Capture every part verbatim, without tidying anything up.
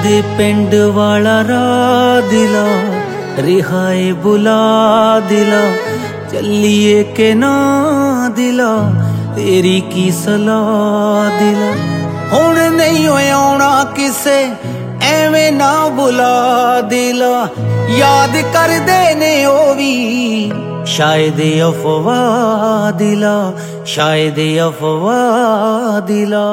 ओदे पिंड वाला राह दिला, रिहाए बुला दिला, चलिए के ना दिला, तेरी की सलाह दिला। हुण नहीं आना किसे एवें ना बुला दिला, याद कर देने ओ भी शायद अफवाह दिला, शायद अफवाह दिला।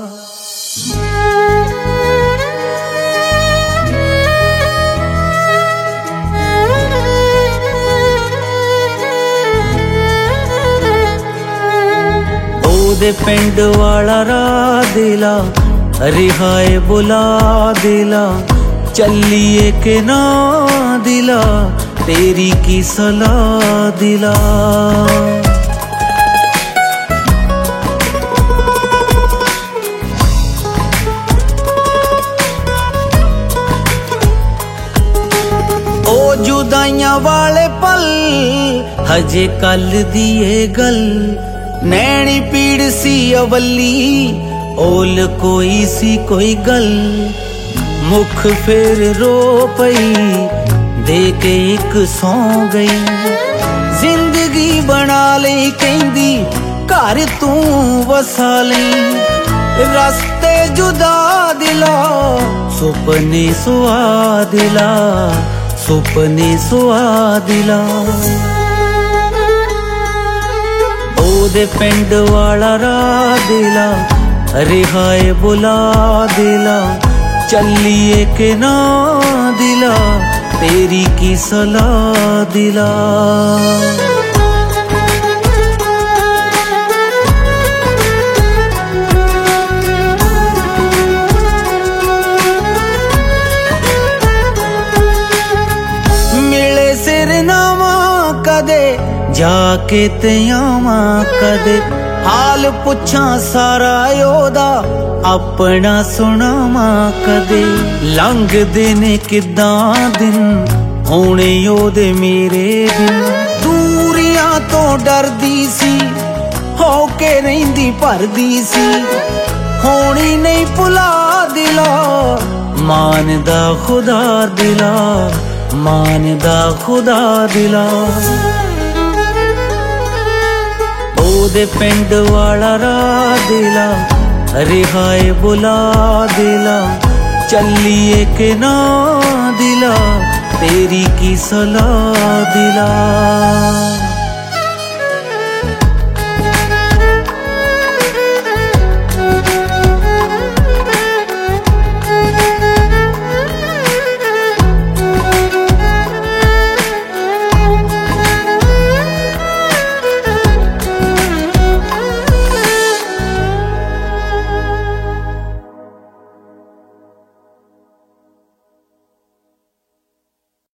ओदे पिंड वाला राह दिला, रिहाए बुला दिला, चलिए के ना दिला, तेरी की सलाह दिला। ओ जुदाइयां वाले पल हजे कल दी ए गल, नैनी पीड़ सी अवली, ओल कोई सी कोई गल, मुख फिर रो पई दे के एक सौ गई। जिंदगी बना ले कहंदी घर तू वसा ले, रस्ते जुदा दिला, सुपने सुआ दिला, सुपने सुआ दिला। ओदे पिंड वाला राह दिला, रिहाए बुला दिला, चलिए के ना दिला, तेरी की सलाह दिला। मिले सिर नामा कदे जाके ते आवा कदे, हाल पुछा सारा ओदा अपना सुनावा कदे। लंघदे ने किदां दिन होने ओदे मेरे दिन, दूरियां तो डरदी सी होके रहिंदी भरदी सी, होनी नहीं भुला दिला, मानदा खुदा दिला, मानदा खुदा दिला। ओदे पिंड वाला राह दिला, रिहाए बुला दिला, चलिए के ना दिला, तेरी की सलाह दिला।